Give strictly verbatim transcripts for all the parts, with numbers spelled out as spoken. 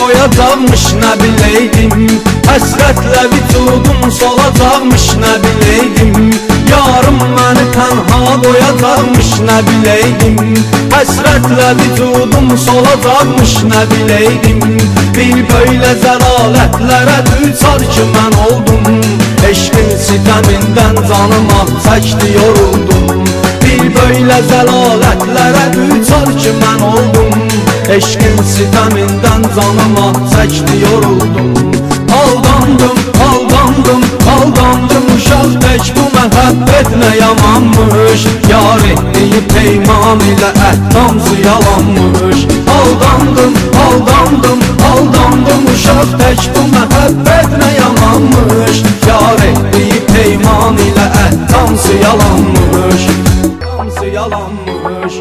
doyacaqmış nə biləydim, həsrətlə vücudum solacaqmış nə biləydim, yarım məni tənha qoyacaqmış nə biləydim, həsrətlə vücudum solacaqmış nə biləydim, bir böylə zəlalətlərə düçar ki mən oldum, eşqin sitəmindən canıma çəkdi yoruldum, bir böylə zəlalətlərə düçar ki mən oldum, eşqin sitəmindən canıma çəkdi yoruldum. Aldandım, aldandım, aldandım uşaq tək bu məhəbbət nə yamanmış, yar etdiyi peyman ilə əhtamsı yalanmış. Aldandım, aldandım, aldandım uşaq tək bu məhəbbət nə yamanmış, yar etdiyi peyman ilə əhtamsı yalanmış, əhtamsı yalanmış.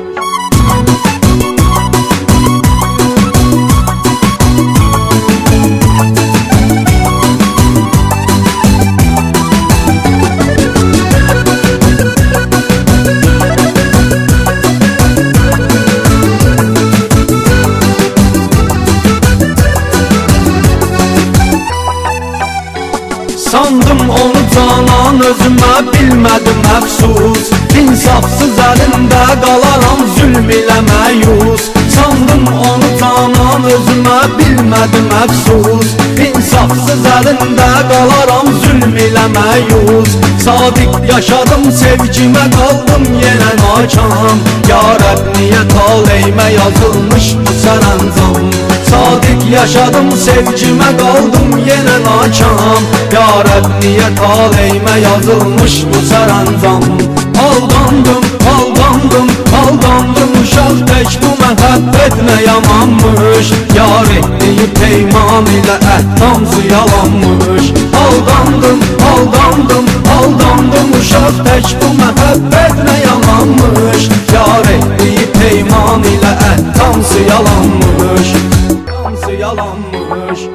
Sandım onu canan özümə bilmədim əfsus, insafsız əlində qalaram zülm ilə məyus. Sandım onu canan özümə bilmədim əfsus, insafsız əlində qalaram zülm ilə məyus. Sadiq yaşadım sevgimə qaldım yenə nakam, ya Rəbb niyə taleyimə yazılmış bu sərəncam. Sadiq yaşadım sevgimə qaldım yenə nakam, ya Rəbb niyə taleyimə yazılmış bu sərəncam. Aldandım, aldandım, aldandım uşaq tək bu məhəbbət nə yamanmış, yar etdiyi peyman ilə əhtamsı yalanmış. Aldandım, aldandım, aldandım uşaq tək bu məhəbbət nə yamanmış, yar etdiyi peyman ilə əhtamsı yalanmış, əhtamsı yalanmış.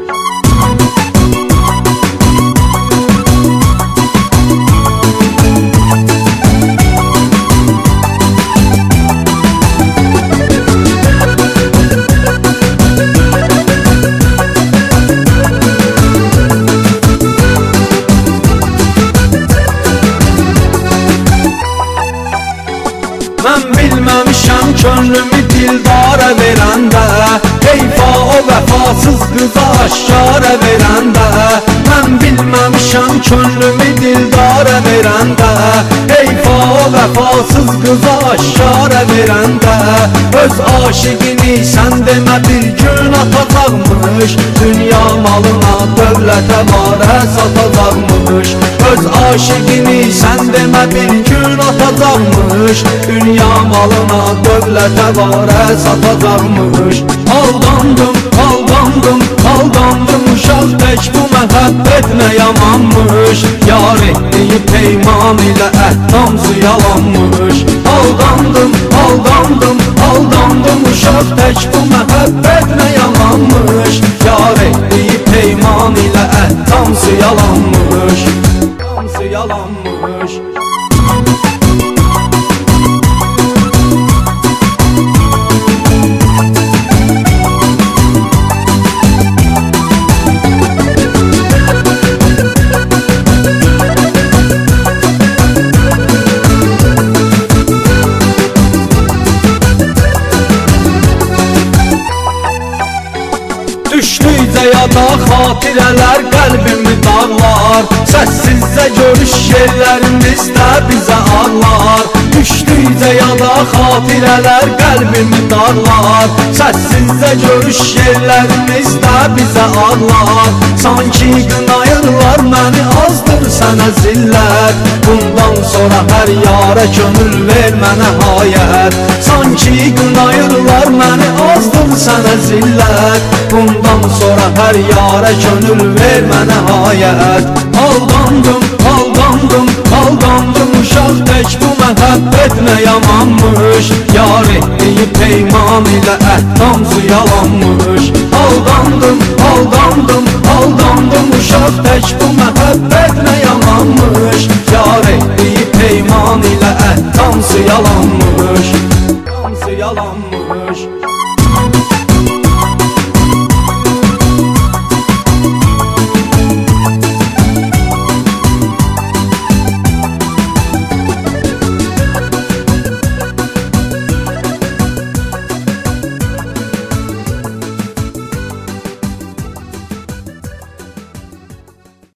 Mən bilməmişəm könlümü dildara verəndə, heyfa o vəfasız qıza aşkara verəndə. Mən bilməmişəm könlümü dildara verəndə, heyfa o vəfasız qıza aşkara verəndə. Öz aşiqini sən demə bir gün atacaqmış, dünya malına dövlətə varə satacaqmış. Öz aşiqini sən demə bir gün atacaqmış, dünya malına dövlətə varə satacaqmış. Aldandım, aldandım, aldandım uşaq tək bu məhəbbət nə yamanmış, yar etdiyi peyman ilə əhtamsı yalanmış. Aldandım, aldandım, aldandım uşaq tək bu məhəbbət nə yamanmış, yar etdiyi peyman ilə əhtamsı yalanmış, əhtamsı yalanmış. Düşdükcə yada xatirələr qəlbimi dağlar, səssizcə görüş yerlərimizdə bizə ağlar. Düşdükcə yada xatirələr qəlbimi dağlar, səssizcə görüş yerlərimizdə bizə ağlar. Sanki qınayırlar məni azdır sənə zillət, bundan sonra hər yara könül vermə nəhayət. Sanki qınayırlar məni azdır sənə zillət, bundan sonra hər yara könül vermə nəhayət. Aldandım, aldandım, aldandım uşaq tək bu məhəbbət nə yamanmış, yar etdiyi peyman ilə əhtamsı yalanmış. Aldandım, aldandım, aldandım uşaq tək bu məhəbbət nə yamanmış, yar etdiyi peyman ilə əhtamsı yalanmış, əhtamsı yalanmış.